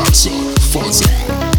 Jackson, Fonza.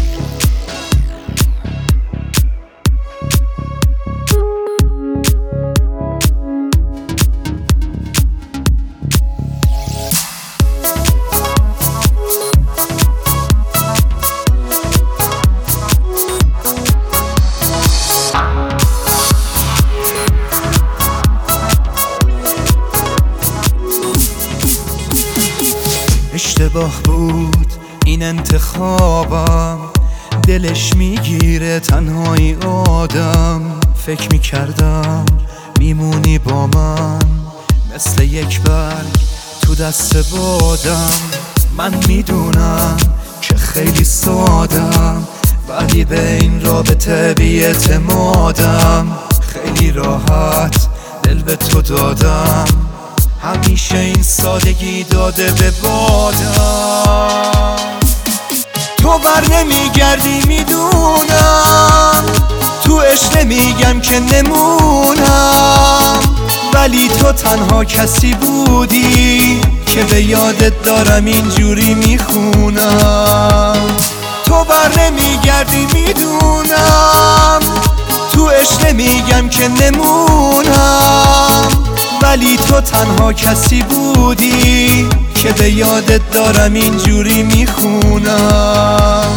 اشتباه بود این انتخابم، دلش میگیره تنهایی آدم. فکر میکردم میمونی با من مثل یک برگ تو دست بادم. من میدونم که خیلی سادم، ولی به این رابطه بی اعتمادم. خیلی راحت دل به تو دادم، همیشه این سادگی داده به بادم. تو بر نمیگردی میدونم، تو عشق نمیگم که نمونم، ولی تو تنها کسی بودی که به یادت دارم اینجوری میخونم. تو بر نمیگردی میدونم، تو عشق نمیگم که نمونم، ولی تو تنها کسی بودی که به یادت دارم اینجوری میخونم.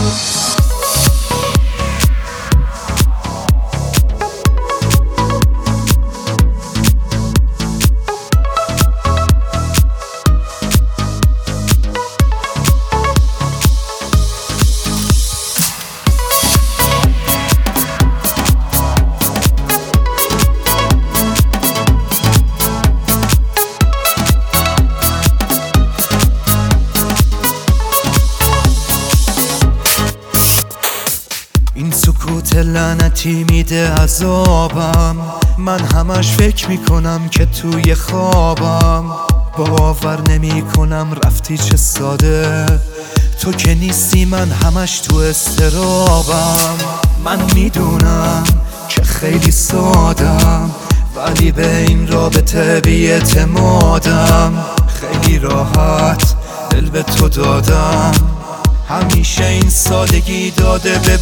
این سکوت لعنتی میده عذابم، من همش فکر میکنم که توی خوابم. باور نمیکنم رفتی چه ساده، تو که نیستی من همش تو استرابم. من میدونم که خیلی سادم، ولی به این رابطه بی اعتمادم. خیلی راحت دل به تو دادم، همیشه این سادگی داده به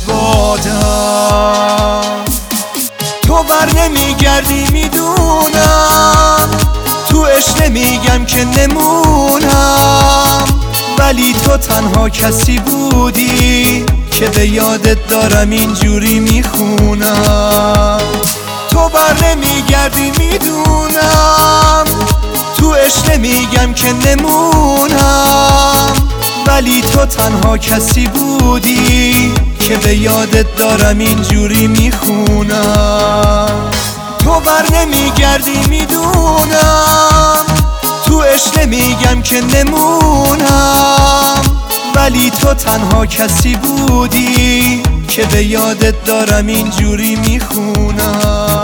بادم. تو بر نمیگردی میدونم، تو عشق نمیگم که نمونم، ولی تو تنها کسی بودی که به یادت دارم اینجوری میخونم. تو بر نمیگردی میدونم، تو عشق نمیگم که نمونم، ولی تو تنها کسی بودی که به یادت دارم اینجوری میخونم. تو بر نمیگردی میدونم، تو عشق نمیگم که نمونم، ولی تو تنها کسی بودی که به یادت دارم اینجوری میخونم.